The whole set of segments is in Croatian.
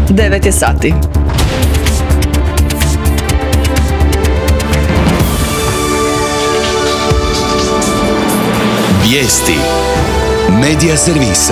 9 je sati. Vijesti Medija servisa.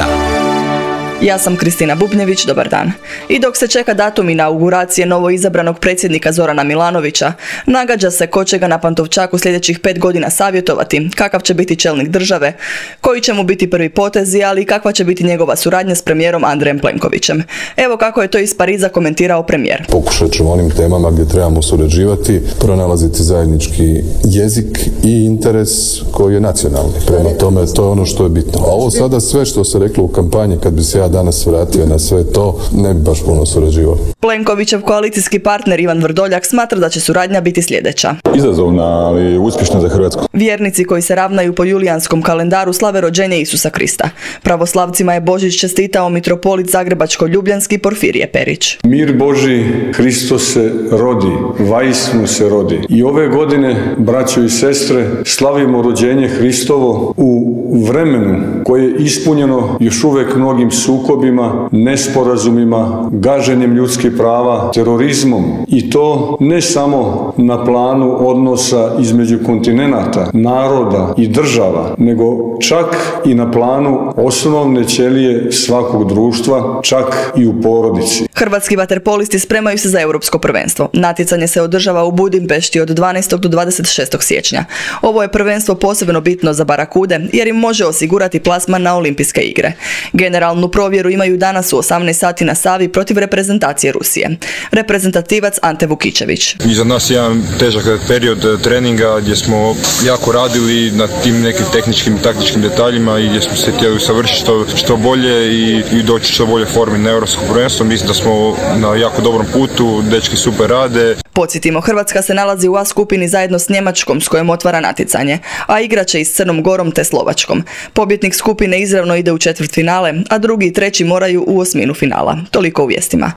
Ja sam Kristina Bubnjević, dobar dan. I dok se čeka datum inauguracije novoizabranog predsjednika Zorana Milanovića, nagađa se ko će ga na Pantovčaku sljedećih 5 godina savjetovati, kakav će biti čelnik države, koji će mu biti prvi potezi, ali i kakva će biti njegova suradnja s premijerom Andrejem Plenkovićem. Evo kako je to iz Pariza komentirao premijer. Pokušat ćemo onim temama gdje trebamo surađivati, pronalaziti zajednički jezik i interes koji je nacionalni. Prema tome, to je ono što je bitno. A ovo sada sve što se reklo u kampanji, kad bi se ja danas vratio na sve to, ne bi baš puno surađivao. Plenkovićev koalicijski partner Ivan Vrdoljak smatra da će suradnja biti sljedeća. Izazovna, ali uspješna za Hrvatsku. Vjernici koji se ravnaju po julijanskom kalendaru slave rođenje Isusa Krista. Pravoslavcima je Božić čestitao mitropolit Zagrebačko-Ljubljanski Porfirije Perić. Mir Božji, Hristos se rodi, vaistinu se rodi. I ove godine, braćo i sestre, slavimo rođenje Hristovo u vremenu koje je ispunjeno još uvijek mnogim sukobima, nesporazumima, gaženjem ljudskih prava, terorizmom. I to ne samo na planu odnosa između kontinenata, naroda i država, nego čak i na planu osnovne ćelije svakog društva, čak i u porodici. Hrvatski vaterpolisti spremaju se za europsko prvenstvo. Natjecanje se održava u Budimpešti od 12. do 26. siječnja. Ovo je prvenstvo posebno bitno za Barakude jer im može osigurati plasman na olimpijske igre. Generalnu provjeru imaju danas u 18 sati na Savi protiv reprezentacije Rusije. Reprezentativac Ante Vukičević. Iza nas je jedan težak period treninga gdje smo jako radili na tim nekim tehničkim i taktičkim detaljima i gdje smo se htjeli usavršiti što bolje i doći što bolje formi na europsko prvenstvo. Mislim da smo na jako dobrom putu, dečki super rade. Podsjetimo, Hrvatska se nalazi u A skupini zajedno s Njemačkom s kojom otvara natjecanje, a igraće i s Crnom Gorom te Slovačkom. Pobjednik skupine izravno ide u četvrtfinale, a drugi i treći moraju u osminu finala. Toliko u vijestima.